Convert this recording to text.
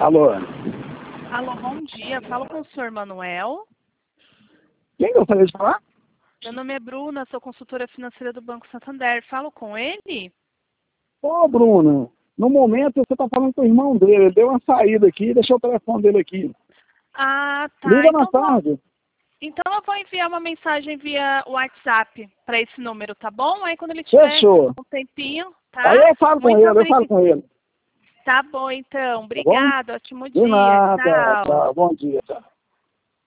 Alô? Alô, bom dia. Falo com o senhor Manuel. Quem gostaria de falar? Meu nome é Bruna, sou consultora financeira do Banco Santander. Falo com ele? Ô, Bruno, no momento você está falando com o irmão dele. Ele deu uma saída aqui, deixou o telefone dele aqui. Ah, tá. Liga na tarde. Então eu vou enviar uma mensagem via WhatsApp para esse número, tá bom? Aí quando ele tiver Fechou. um tempinho, tá? Aí eu falo com Muito ele, eu obrigada. falo com ele. Tá bom, então. Tá bom? Obrigada. Ótimo De dia. nada. Tchau. Tchau. Bom dia. Tchau.